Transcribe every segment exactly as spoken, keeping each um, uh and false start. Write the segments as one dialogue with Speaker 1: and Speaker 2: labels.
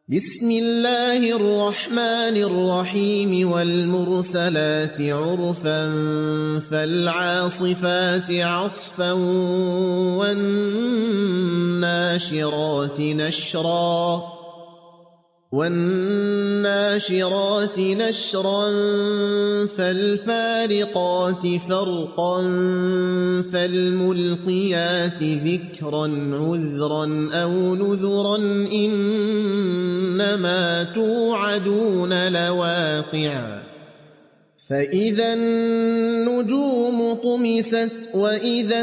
Speaker 1: بسم الله الرحمن الرحيم والمرسلات عرفا فالعاصفات عصفا والناشرات نشرا والناشرات نشرا فالفارقات فرقا فالملقيات ذكرا عذرا أو نذرا إنما توعدون لواقع فإذا النجوم طمست وإذا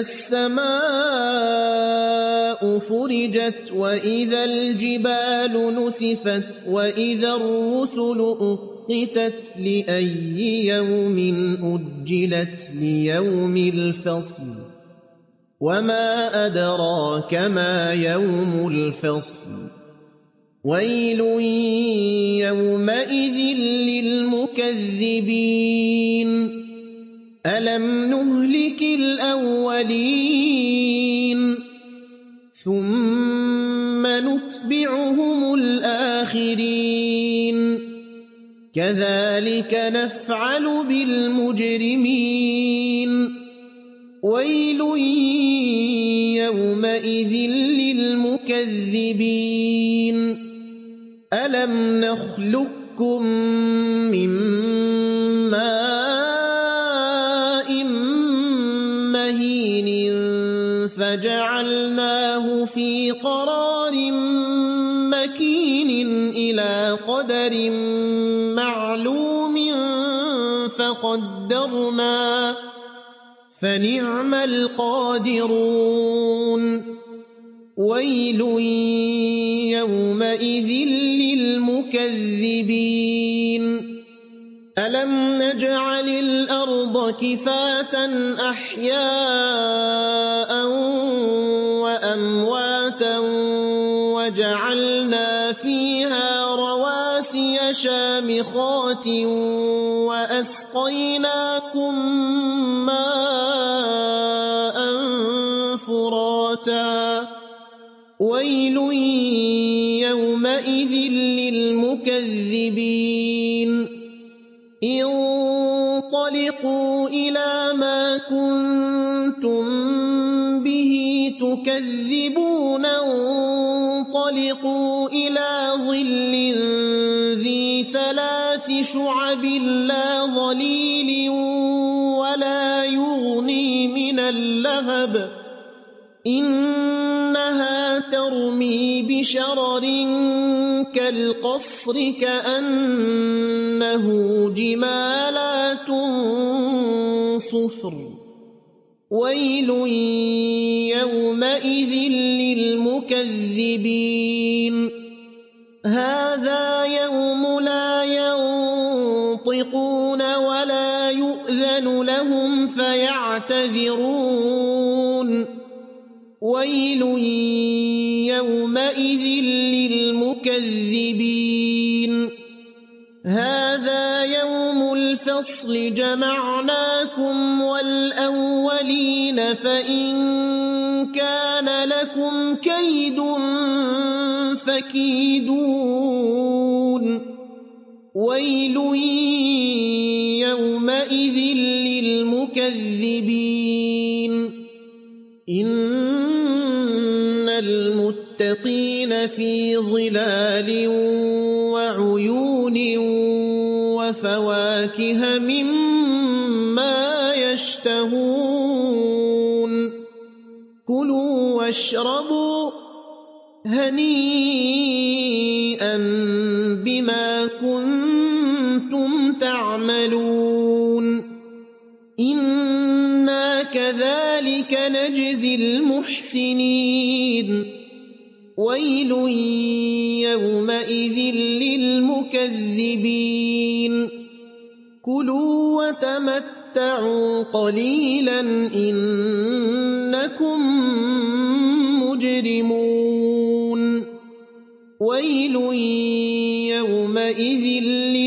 Speaker 1: السماء فرجت وإذا الجبال نسفت وإذا الرسل أقتت لأي يوم أجلت ليوم الفصل وما أدراك ما يوم الفصل ويل يومئذ للمكذبين ألم نهلك الأولين ثم نتبعهم الآخرين كذلك نفعل بالمجرمين ويل يومئذ للمكذبين ألم نخلقكم من ماء مهين فجعلناه في قرار مكين إلى قدر معلوم فقدرنا فنعم القادرون ويل يومئذ للمكذبين ألم نجعل الأرض كفاة أحياء وأمواتا وجعلنا فيها رواسي شامخات وأسقيناكم ماء فراتا ويل يومئذ للمكذبين انطلقوا إلى ما كنتم به تكذبون انطلقوا إلى ظل ذي ثلاث شعب لا ظليل ولا يغني من اللهب إنها ترمي بشرر كالقصر كأنه جمالات صفر ويل يومئذ للمكذبين هذا يوم لا ينطقون ولا يؤذن لهم فيعتذرون ويل يومئذ للمكذبين هذا يوم الفصل جمعناكم والأولين فإن كان لكم كيد فكيدون ويل يومئذ للمكذبين إن المتقين في ظلال وعيون وفواكه مما يشتهون كلوا واشربوا هنيئا بما كنتم تعملون إنا كذلك نجزي المحسنين ويل يومئذ للمكذبين كلوا وتمتعوا قليلا إنكم مجرمون ويل يومئذ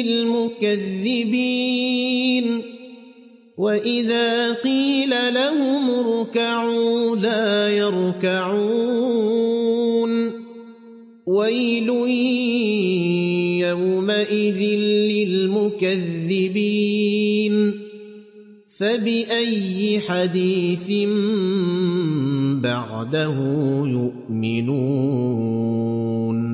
Speaker 1: للمكذبين وإذا قيل لهم اركعوا لا يركعون ويل يومئذ للمكذبين فبأي حديث بعده يؤمنون